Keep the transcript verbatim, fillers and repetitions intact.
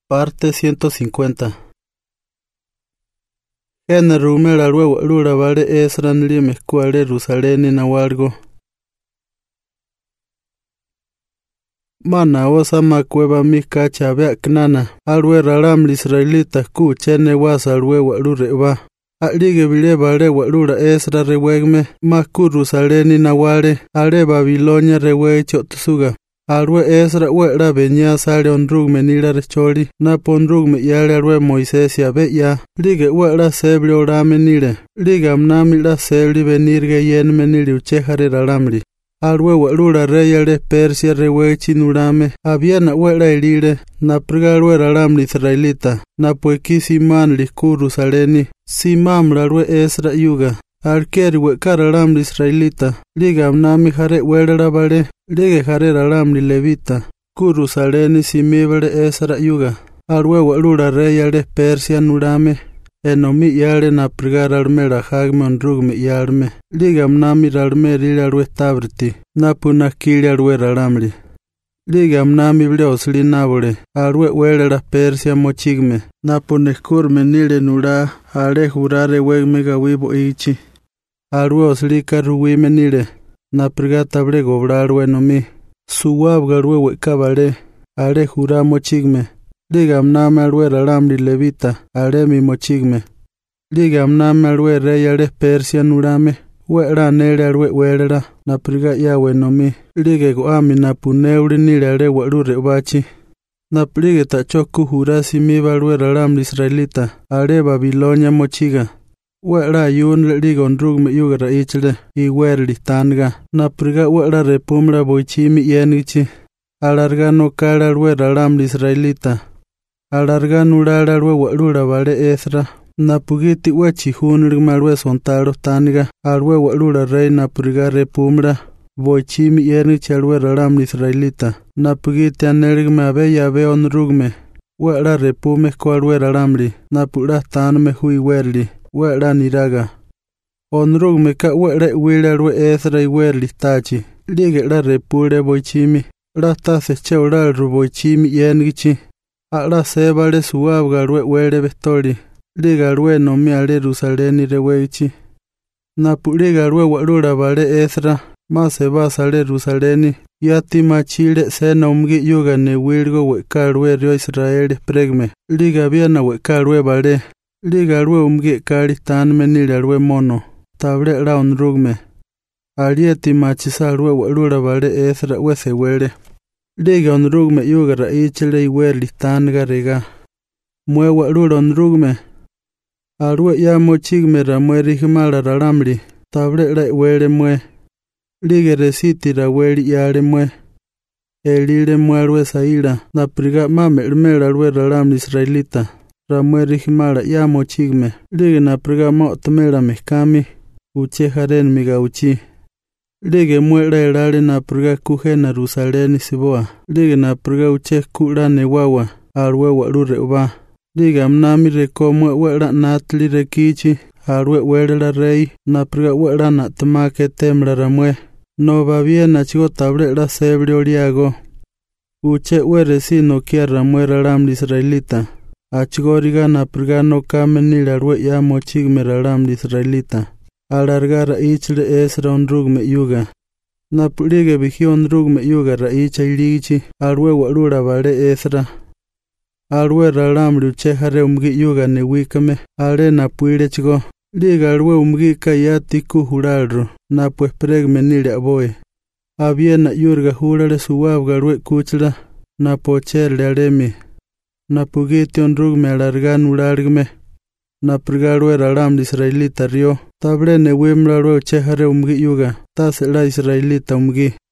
Parte ciento cincuenta. Hena rumela luego lura vale Esra nlime kuale Rusaleni na walgo. Mana osa makweba mika chabe knana alwe ralam Israelita ku chene wasa alwe walure ba. Alige bile vale walura Esra rewegme maku Rusaleni na wale ale Babilonia rewe chotsuga. Alwe Esra wera benya sale onrugme nilare choli na ponrugme yale alwe Moisés ya be ya lige wera seble orame nile lige amnami la sebli benirge yen menili uchehare ralamli alwe walura reyale Persia rewe chinurame abiana wera ilile na prigalwe ralamli Israelita na pueki siman likuru saleni simam alwe Esra yuga Alkeri we karalam li Israelita, liga amnami hare wera bale, lige hare ralam li Levita, kuru saleni simibale Esra yuga, alwe walura reyale Persia nurame, enomi yale na prigar almera hagme onrugme yalme, liga amnami ralme lile alwe tabriti, na punakili alwe ralamli. Liga amnami bile osli nabole, alwe wera Persia mochigme, na punekurme nile nura, ale jurare wegme gawibo ichi. Alwe oslika ruwime nile, na prigata ble gobra alwe nomi. Suwab galwe wekabale, ale jura mochigme. Liga amname alwe ralamli Levita, ale mi mochigme. Liga amname alwe rey ale Persia nurame, wera nele alwe wera, na priga yawe nomi. Liga goami na puneuli nile ale walure bachi. Na priga tachoku jura simiba alwe ralamli Israelita, ale Babilonia mochiga. Wera yun liga onrugme yugara ichle, i werli tanga, na priga wera repumra boichimi yenichi. Alarga no kala alwe ralamli Israelita. Alarga nurala alwe walura vale Esra, na pugiti wechi hunrigma alwe sontaro tanga, alwe walura rey na priga repumra, boichimi yenichi alwe ralamli Israelita. Na pugiti anerigme abe yabe onrugme, wera repume ko alwe ralamli, na pura tanme hui werli. Wera niraga. Onrugme ka wera wile alwe Esra i werli tachi. Lige la repure boichimi. La tase cheura ruboichimi yengichi. Ala sebale suabga alwe were bestori. Liga alwe nomi ale Rusaleni reweichi. Napu liga alwe walura vale Esra. Mase basa ale Rusaleni. Yati machile sena umgi yuga ne wilgo weka alwe rio Israeli pregme. Liga biana weka alwe vale. Liga alwe umge kari tanme nile alwe mono, table la onrugme. Alieti machisa alwe walura vale Esra wese wele. Liga onrugme yugara ichile iwerli tanga rega. Mwe walura onrugme. Alwe ya mochigme ra mwe rihimala ralamli, table la wele mwe. Liga resiti ra weli yale mwe. Elile mwe alwe saila, na priga mame ilmela alwe ralamli Israelita. Ramweri himara ya mochigme, lige na priga mo tamela mekami, uche haren miga uchi. Lige mwela elale na priga kuhe na Rusaleni siboa, lige na priga uche kula ne wawa, alwe walure uba. Lige amnami reko mwe wela na atli rekichi, alwe wela rei, na priga wela na tamake temla ramwe. No babie na chigo table la sebli oliago. Uche were si no kia ramwe ralamli Israelita. Achigoriga na priga no kame nile alwe ya mochigme ralamli Israelita. Alargara ichle Esra onrugme yuga. Na priga bihi onrugme yuga ra icha iligichi. Alwe walura vale Esra. Alwe ralamli uchehare umgi yuga ne wikame. Ale na puile chigo. Liga alwe umgi kayati kuhulalro. Na pues pregme nile aboe. Abiena yurga hulale suwabga alwe kuchla. Na pocherle alemi. Na pugiti onrugme alarga nulargme. Na prigalwe ralamli Israelita rio. Table ne wimla ro chehare umgi yuga. Tase la Israelita umgi.